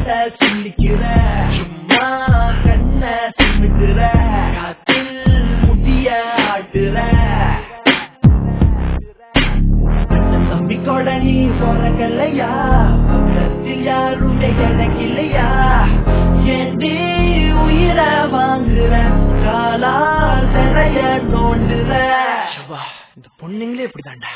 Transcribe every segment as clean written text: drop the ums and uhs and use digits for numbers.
சொல்லிக்கிற சும்மா கண்ண சிமிட்டுற காத்தில் முடிய ஆட்டுற தம்பிக்கோட நீ போறக்கல்லையா பக்கத்தில் யாருமே கிடைக்கலையா ஏண்டி உயிர வாங்குற காலால் நிறைய நோண்டுற இந்த பொண்ணுங்களே இப்படிதான்டா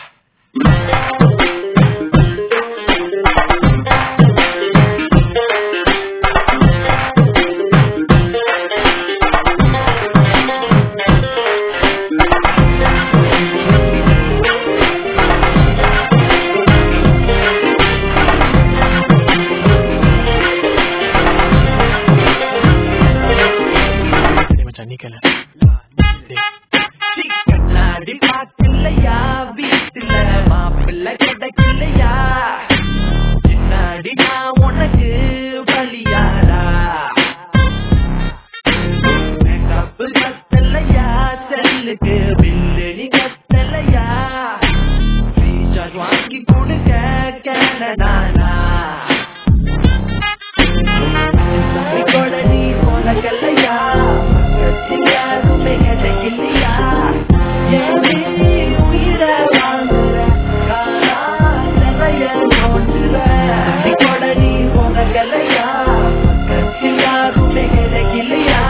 கண்ணாடி பாக்கலையா வீட்டுல மாப்பிள்ள கிடைக்கலையா பின்னாடி நான் உனக்கு பலியாரா மேக்கப்பு கத்தலையா செல்லுக்கு பில்லு நீ கத்தலையா ரீசார்ஜ் வாங்கி கொடுக்க கேனடானா கூட நீ போனக்கல்லையா யாருமே கிடைக்கலையா உயிர வாங்குற காலா நிறைய நோட்டுற கூட நீ போனக்கல்லையா யாருமே கிடைக்கலையா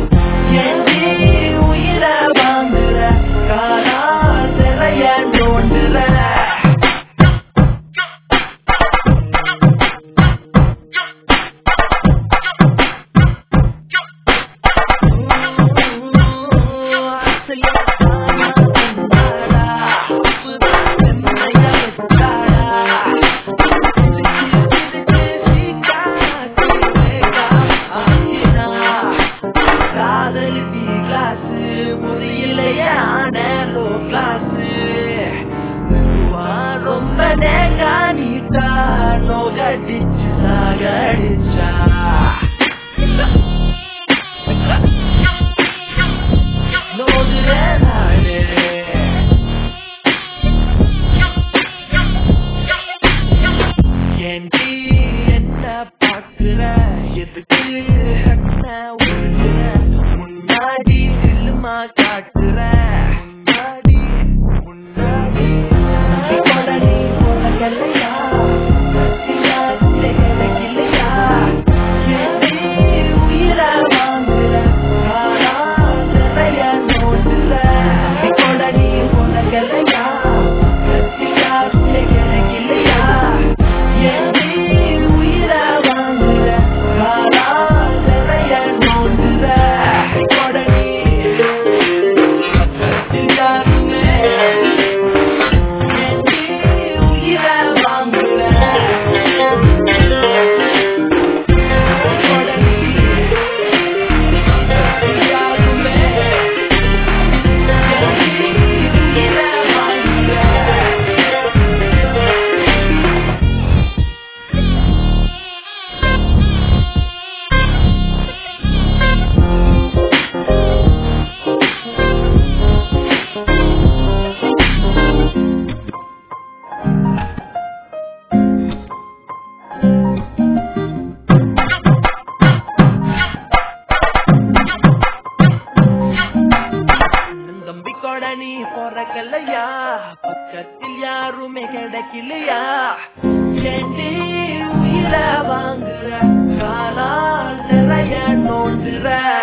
உயிர வாங்குற காலா நிறைய நோட்டுற ரொம்ப நேகானிட்டா நோகடிச்சு சாகடிச்சா நோடுற நாடு ஏண்டி என்ன பாக்குற எதுக்கு முன்னாடி சிலுமா காட்டுற நீ போறக்கல்லையா பக்கத்தில் யாருமே கிடைக்கலையா ஏண்டி உயிர வாங்குற காலால் நிறைய நோண்டுற